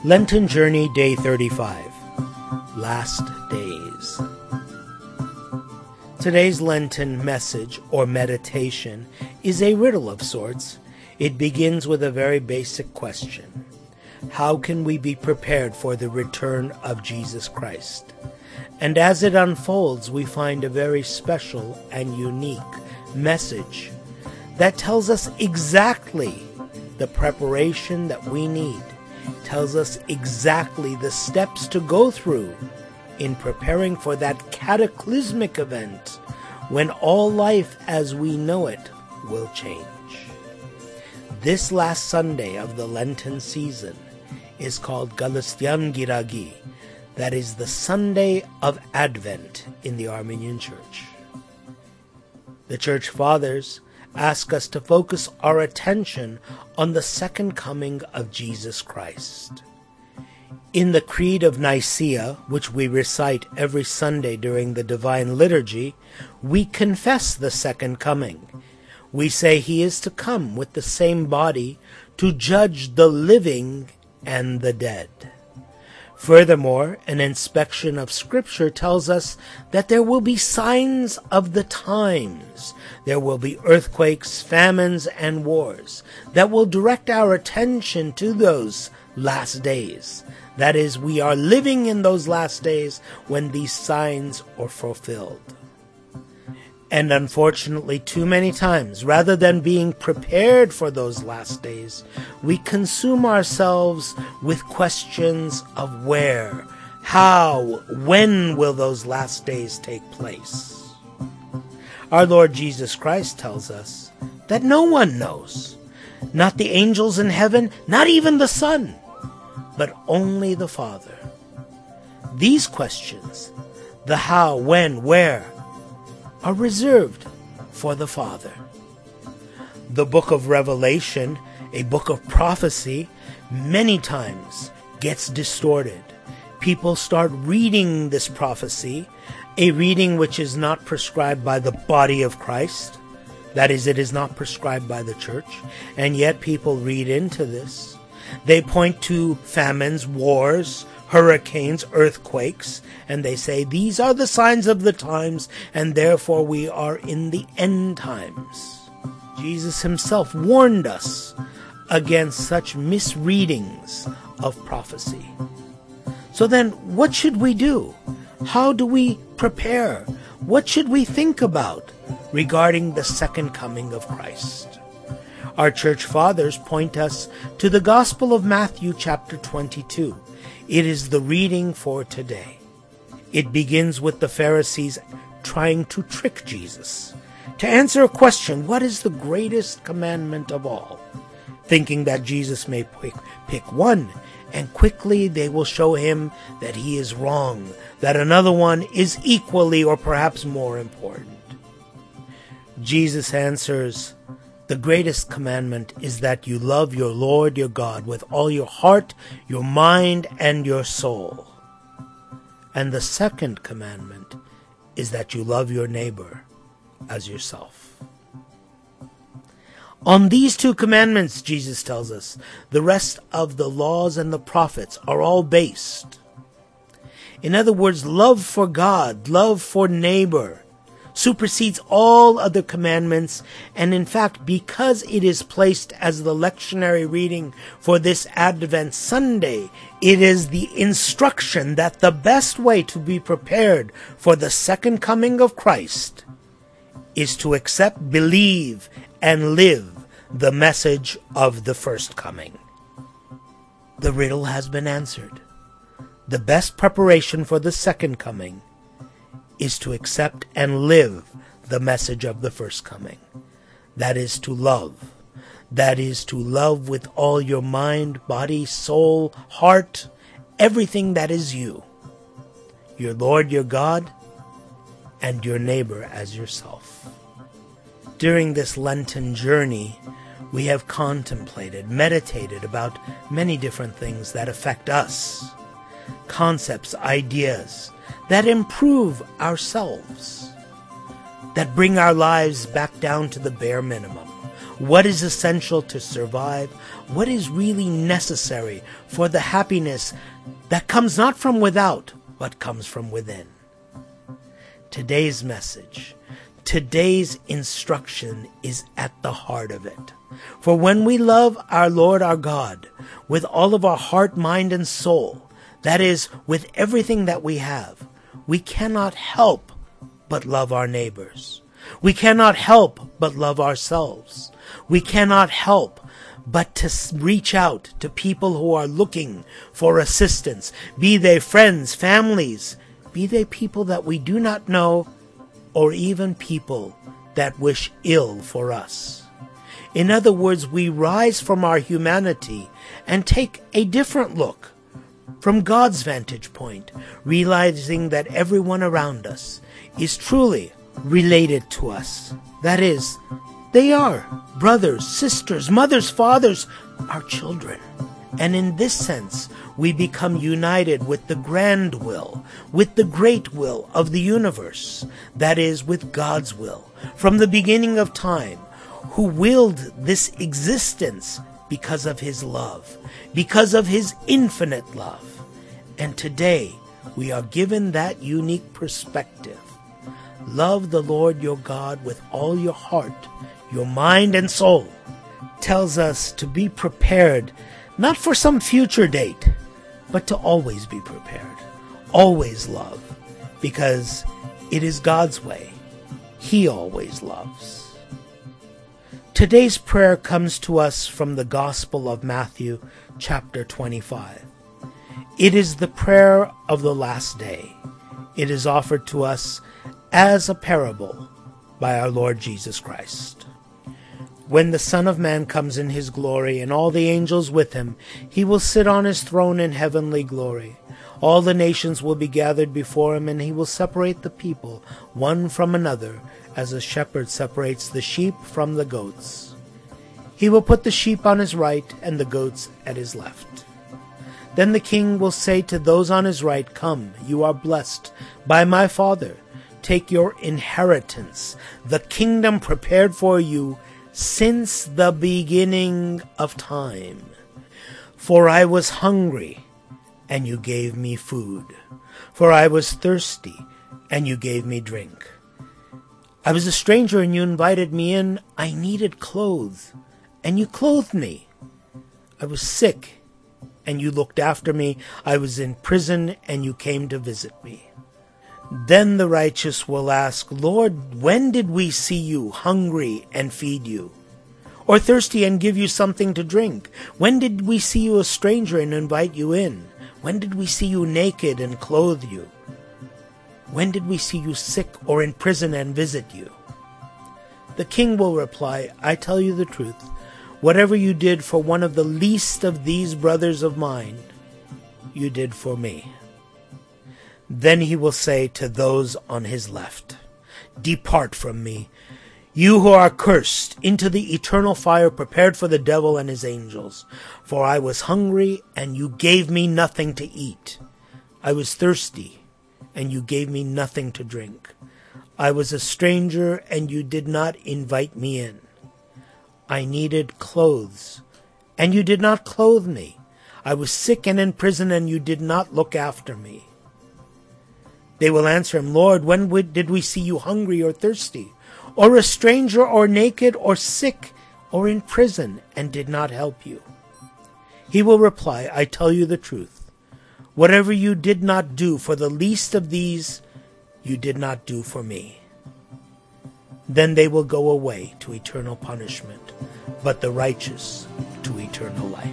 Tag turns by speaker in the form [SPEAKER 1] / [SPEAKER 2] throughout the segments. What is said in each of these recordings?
[SPEAKER 1] Lenten Journey, Day 35. Last Days. Today's Lenten message, or meditation, is a riddle of sorts. It begins with a very basic question. How can we be prepared for the return of Jesus Christ? And as it unfolds, we find a very special and unique message that tells us exactly the preparation that we need, tells us exactly the steps to go through in preparing for that cataclysmic event when all life as we know it will change. This last Sunday of the Lenten season is called Galistyan Giragi. That is the Sunday of Advent in the Armenian Church. The Church Fathers ask us to focus our attention on the second coming of Jesus Christ. In the Creed of Nicaea, which we recite every Sunday during the Divine Liturgy, we confess the second coming. We say he is to come with the same body to judge the living and the dead. Furthermore, an inspection of Scripture tells us that there will be signs of the times. There will be earthquakes, famines, and wars that will direct our attention to those last days. That is, we are living in those last days when these signs are fulfilled. And unfortunately, too many times, rather than being prepared for those last days, we consume ourselves with questions of where, how, when will those last days take place? Our Lord Jesus Christ tells us that no one knows, not the angels in heaven, not even the Son, but only the Father. These questions, the how, when, where, are reserved for the Father. The book of Revelation, a book of prophecy, many times gets distorted. People start reading this prophecy, a reading which is not prescribed by the body of Christ. That is, it is not prescribed by the church, and yet people read into this. They point to famines, wars, hurricanes, earthquakes, and they say these are the signs of the times, and therefore we are in the end times. Jesus himself warned us against such misreadings of prophecy. So then, what should we do? How do we prepare? What should we think about regarding the second coming of Christ? Our church fathers point us to the Gospel of Matthew chapter 22. It is the reading for today. It begins with the Pharisees trying to trick Jesus to answer a question, what is the greatest commandment of all? Thinking that Jesus may pick one, and quickly they will show him that he is wrong, that another one is equally or perhaps more important. Jesus answers, the greatest commandment is that you love your Lord your God with all your heart, your mind, and your soul. And the second commandment is that you love your neighbor as yourself. On these two commandments, Jesus tells us, the rest of the laws and the prophets are all based. In other words, love for God, love for neighbor, supersedes all other commandments, and in fact, because it is placed as the lectionary reading for this Advent Sunday, it is the instruction that the best way to be prepared for the second coming of Christ is to accept, believe, and live the message of the first coming. The riddle has been answered. The best preparation for the second coming is to accept and live the message of the first coming. That is to love. That is to love with all your mind, body, soul, heart, everything that is you. Your Lord, your God, and your neighbor as yourself. During this Lenten journey, we have contemplated, meditated about many different things that affect us. Concepts, ideas, that improve ourselves, that bring our lives back down to the bare minimum. what is essential to survive, what is really necessary for the happiness that comes not from without, but comes from within. Today's message, today's instruction is at the heart of it. For when we love our Lord our God with all of our heart, mind, and soul, that is, with everything that we have, we cannot help but love our neighbors. We cannot help but love ourselves. We cannot help but to reach out to people who are looking for assistance, be they friends, families, be they people that we do not know, or even people that wish ill for us. In other words, we rise from our humanity and take a different look from God's vantage point, realizing that everyone around us is truly related to us. That is, they are brothers, sisters, mothers, fathers, our children. And in this sense, we become united with the grand will, with the great will of the universe, that is, with God's will, from the beginning of time, who willed this existence because of his love, because of his infinite love. And today, we are given that unique perspective. Love the Lord your God with all your heart, your mind, and soul. Tells us to be prepared, not for some future date, but to always be prepared. Always love, because it is God's way. He always loves. Today's prayer comes to us from the Gospel of Matthew, chapter 25. It is the prayer of the last day. It is offered to us as a parable by our Lord Jesus Christ. When the Son of Man comes in his glory and all the angels with him, he will sit on his throne in heavenly glory. All the nations will be gathered before him, and he will separate the people one from another, as a shepherd separates the sheep from the goats. He will put the sheep on his right and the goats at his left. Then the king will say to those on his right, "Come, you are blessed by my Father. Take your inheritance, the kingdom prepared for you since the beginning of time. For I was hungry, and you gave me food. For I was thirsty, and you gave me drink. I was a stranger, and you invited me in. I needed clothes, and you clothed me. I was sick, and you looked after me. I was in prison, and you came to visit me." Then the righteous will ask, "Lord, when did we see you hungry and feed you, or thirsty and give you something to drink? When did we see you a stranger and invite you in? When did we see you naked and clothe you? When did we see you sick or in prison and visit you?" The king will reply, "I tell you the truth. Whatever you did for one of the least of these brothers of mine, you did for me." Then he will say to those on his left, "Depart from me, you who are cursed, into the eternal fire prepared for the devil and his angels. For I was hungry, and you gave me nothing to eat. I was thirsty, and you gave me nothing to drink. I was a stranger, and you did not invite me in. I needed clothes, and you did not clothe me. I was sick and in prison, and you did not look after me." They will answer him, "Lord, when did we see you hungry or thirsty, or a stranger or naked or sick or in prison, and did not help you?" He will reply, "I tell you the truth. Whatever you did not do for the least of these, you did not do for me." Then they will go away to eternal punishment, but the righteous to eternal life.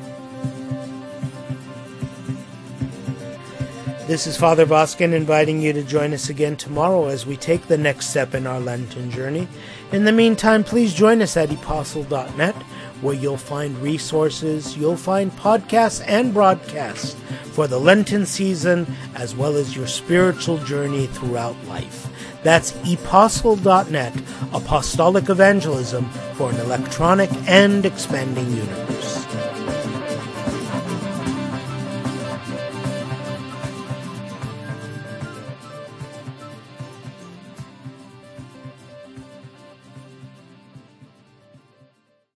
[SPEAKER 1] This is Father Voskin inviting you to join us again tomorrow as we take the next step in our Lenten journey. In the meantime, please join us at apostle.net, where you'll find resources, you'll find podcasts and broadcasts for the Lenten season, as well as your spiritual journey throughout life. That's apostle.net, apostolic evangelism for an electronic and expanding universe.